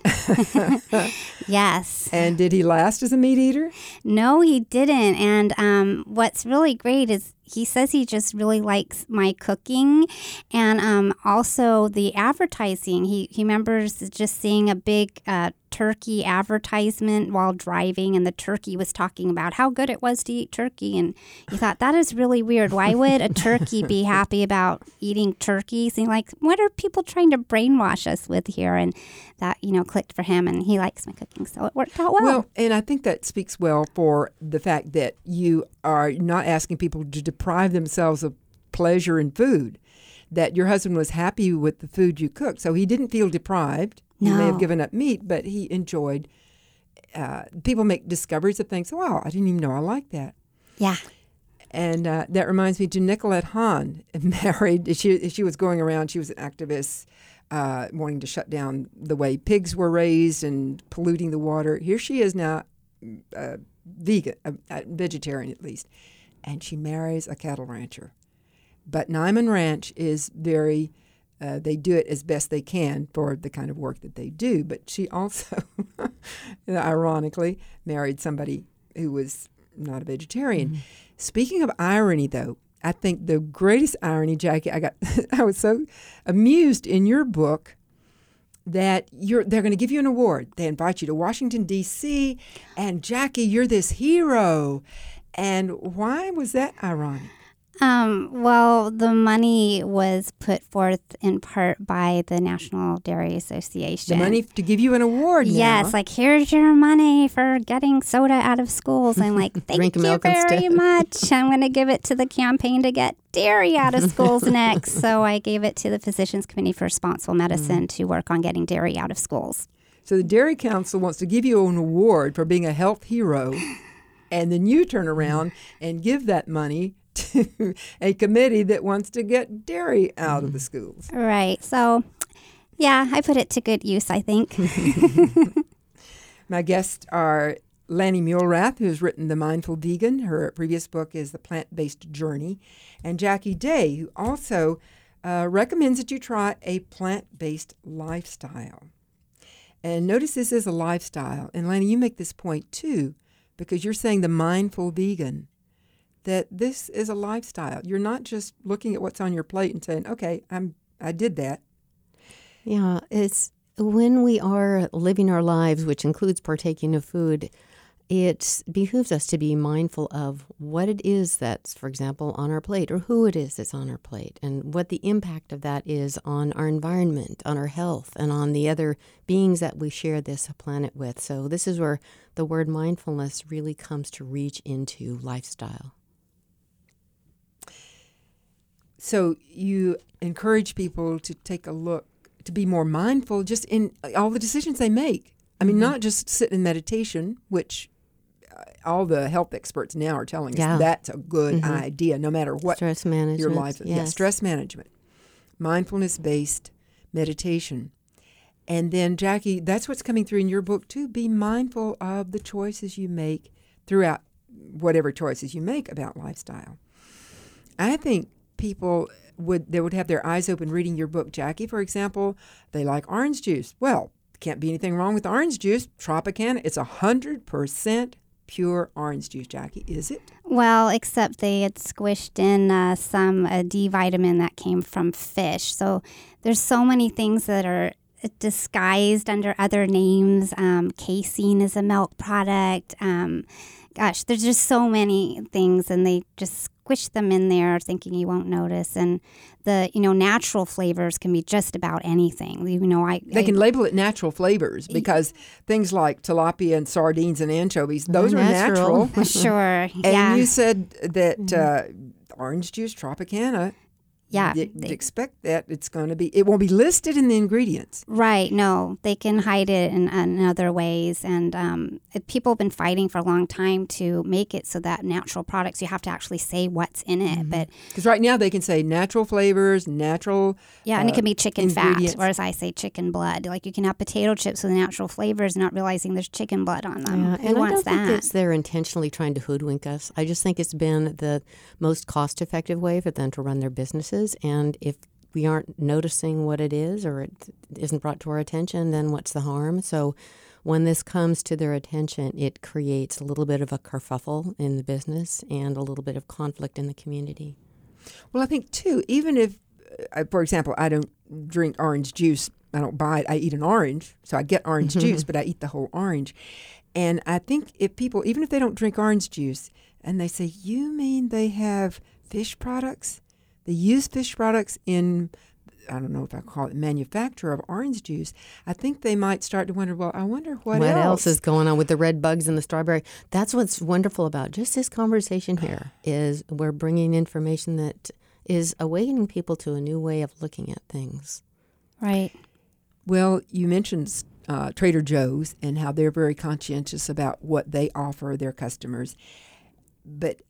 Yes. And did he last as a meat eater? No, he didn't. And what's really great is he says he just really likes my cooking and also the advertising. He remembers just seeing a big turkey advertisement while driving, and the turkey was talking about how good it was to eat turkey. And he thought, that is really weird. Why would a turkey be happy about eating turkeys? And like, what are people trying to brainwash us with here? And that, clicked for him, and he likes my cooking, so it worked out well. Well, and I think that speaks well for the fact that you are not asking people to deprive themselves of pleasure in food, that your husband was happy with the food you cooked, so he didn't feel deprived. No. He may have given up meat, but he enjoyed. People make discoveries of things. Wow, I didn't even know I liked that. Yeah. And that reminds me to Nicolette Hahn, married. She was going around. She was an activist, wanting to shut down the way pigs were raised and polluting the water. Here she is now, vegan, vegetarian at least, and she marries a cattle rancher. But Niman Ranch is very. They do it as best they can for the kind of work that they do. But she also, ironically, married somebody who was not a vegetarian. Mm-hmm. Speaking of irony, though, I think the greatest irony, Jackie, I was so amused in your book that they're going to give you an award. They invite you to Washington, D.C., and Jackie, you're this hero. And why was that ironic? Well, the money was put forth in part by the National Dairy Association. The money to give you an award now. Yes, like, here's your money for getting soda out of schools. I'm like, thank you very much. I'm going to give it to the campaign to get dairy out of schools next. So I gave it to the Physicians Committee for Responsible Medicine to work on getting dairy out of schools. So the Dairy Council wants to give you an award for being a health hero, and then you turn around and give that money to a committee that wants to get dairy out of the schools. Right. So, yeah, I put it to good use, I think. My guests are Lanny Muehlrath, who has written The Mindful Vegan. Her previous book is The Plant-Based Journey. And Jackie Day, who also recommends that you try a plant-based lifestyle. And notice this is a lifestyle. And Lanny, you make this point too, because you're saying the mindful vegan, that this is a lifestyle. You're not just looking at what's on your plate and saying, okay, I did that. Yeah, it's when we are living our lives, which includes partaking of food, it behooves us to be mindful of what it is that's, for example, on our plate, or who it is that's on our plate, and what the impact of that is on our environment, on our health, and on the other beings that we share this planet with. So this is where the word mindfulness really comes to reach into lifestyle. So you encourage people to take a look, to be more mindful just in all the decisions they make. I mean, not just sit in meditation, which all the health experts now are telling us that's a good idea, no matter what stress management, your life is. Yes. Yeah, stress management, mindfulness-based meditation. And then, Jackie, that's what's coming through in your book, too. Be mindful of the choices you make throughout whatever choices you make about lifestyle. I think people would have their eyes open reading your book, Jackie, for example. They like orange juice. Well, can't be anything wrong with orange juice. Tropicana, it's 100% pure orange juice, Jackie, is it? Well, except they had squished in some D vitamin that came from fish. So there's so many things that are disguised under other names. Casein is a milk product. Gosh, there's just so many things, and they just squish them in there thinking you won't notice. And the natural flavors can be just about anything. They can label it natural flavors because things like tilapia and sardines and anchovies, those are natural. Sure. And you said that orange juice, Tropicana. Yeah. Expect that it won't be listed in the ingredients. Right. No, they can hide it in other ways. And people have been fighting for a long time to make it so that natural products, you have to actually say what's in it. Mm-hmm. But because right now they can say natural flavors, natural and it can be chicken fat, ingredients. or I say chicken blood. Like you can have potato chips with natural flavors, not realizing there's chicken blood on them. Yeah, Who and wants I don't that? think it's they're intentionally trying to hoodwink us. I just think it's been the most cost-effective way for them to run their businesses. And if we aren't noticing what it is or it isn't brought to our attention, then what's the harm? So when this comes to their attention, it creates a little bit of a kerfuffle in the business and a little bit of conflict in the community. Well, I think, too, even if, for example, I don't drink orange juice, I don't buy it, I eat an orange. So I get orange juice, but I eat the whole orange. And I think if people, even if they don't drink orange juice, and they say, you mean they have fish products? They use fish products in, I don't know if I call it manufacture of orange juice. I think they might start to wonder, well, I wonder what else is going on with the red bugs in the strawberry. That's what's wonderful about just this conversation here is we're bringing information that is awakening people to a new way of looking at things. Right. Well, you mentioned Trader Joe's and how they're very conscientious about what they offer their customers. But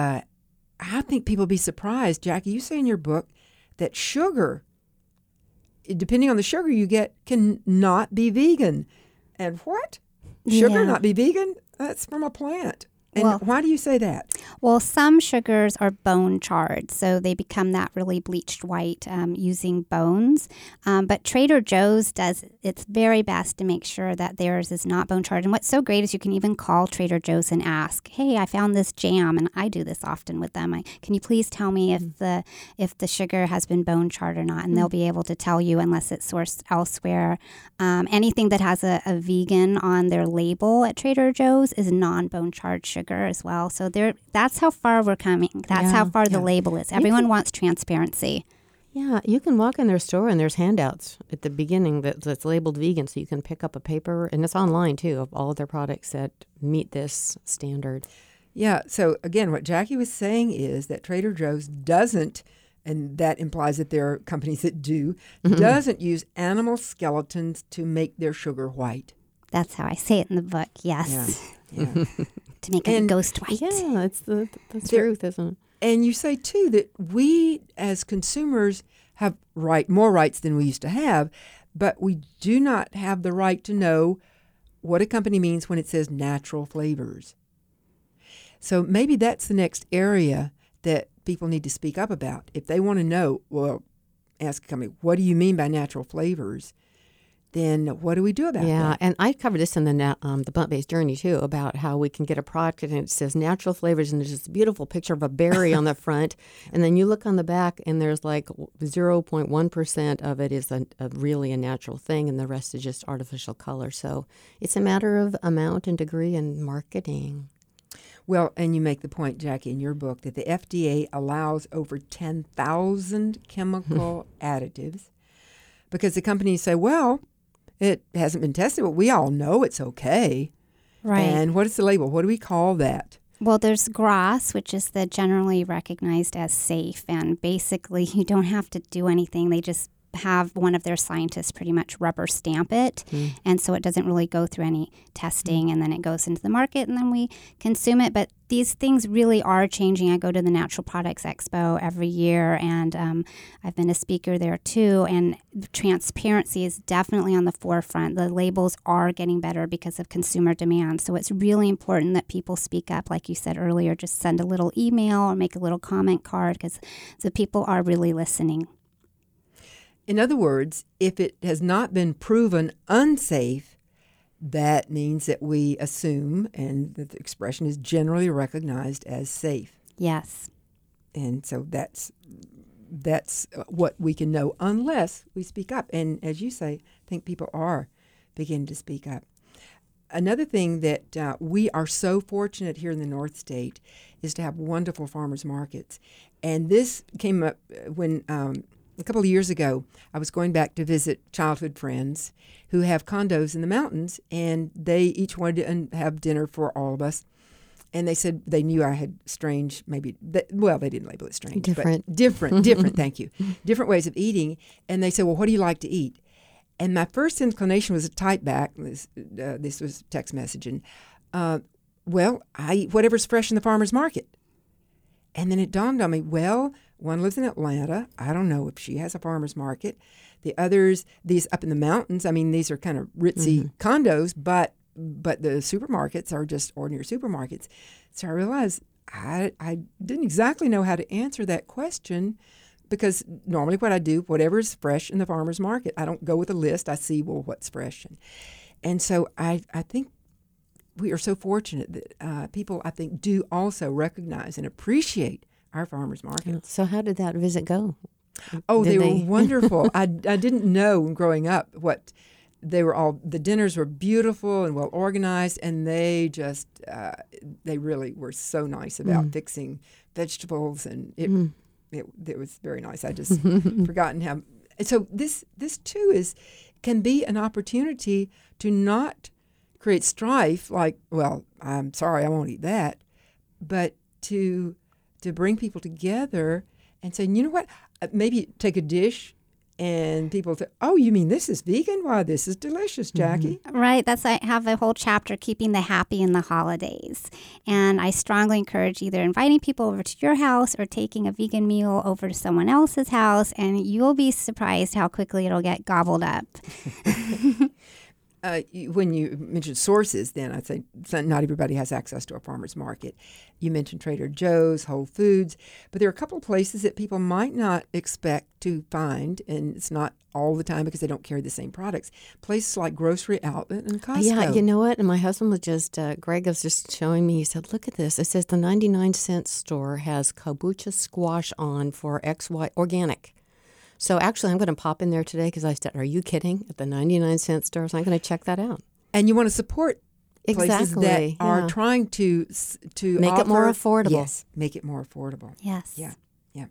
I think people will be surprised, Jackie, you say in your book that sugar, depending on the sugar you get, can not be vegan. And what? Sugar not be vegan? That's from a plant. And why do you say that? Well, some sugars are bone charred, so they become that really bleached white using bones. But Trader Joe's does its very best to make sure that theirs is not bone charred. And what's so great is you can even call Trader Joe's and ask, hey, I found this jam, and I do this often with them. Can you please tell me if the sugar has been bone charred or not? And they'll be able to tell you unless it's sourced elsewhere. Anything that has a vegan on their label at Trader Joe's is non-bone charred sugar as well. So that's how far we're coming. That's how far the label is. Everyone wants transparency. Yeah, you can walk in their store and there's handouts at the beginning that's labeled vegan, so you can pick up a paper, and it's online too, of all of their products that meet this standard. Yeah, so again, what Jackie was saying is that Trader Joe's doesn't, and that implies that there are companies that do, doesn't use animal skeletons to make their sugar white. That's how I say it in the book, yes. Yeah. To make it ghost white. Yeah, it's the truth, isn't it? And you say, too, that we as consumers have more rights than we used to have, but we do not have the right to know what a company means when it says natural flavors. So maybe that's the next area that people need to speak up about. If they want to know, well, ask a company, what do you mean by natural flavors? Then what do we do about that? Yeah, and I covered this in the Plant-Based Journey, too, about how we can get a product and it says natural flavors, and there's this beautiful picture of a berry on the front, and then you look on the back, and there's like 0.1% of it is really a natural thing, and the rest is just artificial color. So it's a matter of amount and degree and marketing. Well, and you make the point, Jackie, in your book that the FDA allows over 10,000 chemical additives because the companies say, well, it hasn't been tested, but we all know it's okay. Right. And what is the label? What do we call that? Well, there's GRAS, which is the generally recognized as safe. And basically, you don't have to do anything. They just have one of their scientists pretty much rubber stamp it. And so it doesn't really go through any testing, and then it goes into the market and then we consume it. But these things really are changing. I go to the Natural Products Expo every year, and I've been a speaker there too. And transparency is definitely on the forefront. The labels are getting better because of consumer demand. So it's really important that people speak up. Like you said earlier, just send a little email or make a little comment card, because the people are really listening. In other words, if it has not been proven unsafe, that means that we assume, and that the expression is generally recognized as safe. Yes. And so that's what we can know unless we speak up. And as you say, I think people are beginning to speak up. Another thing that we are so fortunate here in the North State is to have wonderful farmers markets. And this came up when a couple of years ago, I was going back to visit childhood friends who have condos in the mountains, and they each wanted to have dinner for all of us. And they said they knew I had strange, they didn't label it strange. Different. But different, thank you. Different ways of eating. And they said, well, what do you like to eat? And my first inclination was to type back, this was text messaging, well, I eat whatever's fresh in the farmer's market. And then it dawned on me, well, one lives in Atlanta. I don't know if she has a farmer's market. The others, these up in the mountains, I mean, these are kind of ritzy condos, but the supermarkets are just ordinary supermarkets. So I realized I didn't exactly know how to answer that question, because normally what I do, whatever's fresh in the farmer's market, I don't go with a list. I see, well, what's fresh. And so I think we are so fortunate that people, I think, do also recognize and appreciate our farmers markets. So how did that visit go? Oh, they were wonderful. I didn't know growing up what they were all. The dinners were beautiful and well organized, and they just they really were so nice about fixing vegetables, and it was very nice. I just forgotten how. So this too can be an opportunity to not create strife, like, well, I'm sorry, I won't eat that, but to bring people together and say, you know what, maybe take a dish and people say, oh, you mean this is vegan? Why, this is delicious, Jackie. Right. I have a whole chapter, Keeping the Happy in the Holidays. And I strongly encourage either inviting people over to your house or taking a vegan meal over to someone else's house, and you'll be surprised how quickly it'll get gobbled up. When you mentioned sources, then I'd say not everybody has access to a farmer's market. You mentioned Trader Joe's, Whole Foods, but there are a couple of places that people might not expect to find, and it's not all the time because they don't carry the same products. Places like Grocery Outlet and Costco. Yeah, you know what? And my husband was Greg was just showing me, he said, look at this. It says the 99-cent store has kombucha squash on for XY organic. So actually, I'm going to pop in there today because I said, are you kidding? At the 99-cent store. So I'm going to check that out. And you want to support places that are trying to make it more affordable. Yes, make it more affordable. Yes. Yeah.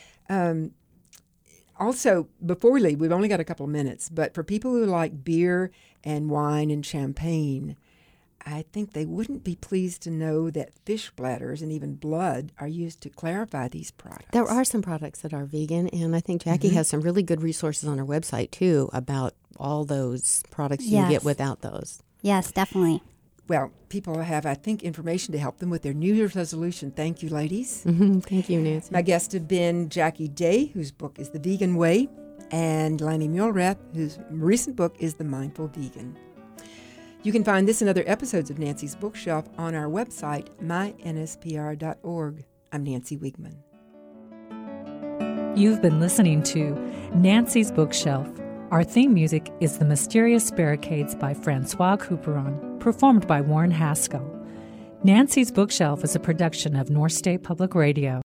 Also, before we leave, we've only got a couple of minutes, but for people who like beer and wine and champagne, I think they wouldn't be pleased to know that fish bladders and even blood are used to clarify these products. There are some products that are vegan, and I think Jackie has some really good resources on her website, too, about all those products you get without those. Yes, definitely. Well, people have, I think, information to help them with their New Year's resolution. Thank you, ladies. Thank you, Nancy. My guests have been Jackie Day, whose book is The Vegan Way, and Lanny Mulrath, whose recent book is The Mindful Vegan. You can find this and other episodes of Nancy's Bookshelf on our website, mynspr.org. I'm Nancy Wiegman. You've been listening to Nancy's Bookshelf. Our theme music is The Mysterious Barricades by Francois Couperin, performed by Warren Haskell. Nancy's Bookshelf is a production of North State Public Radio.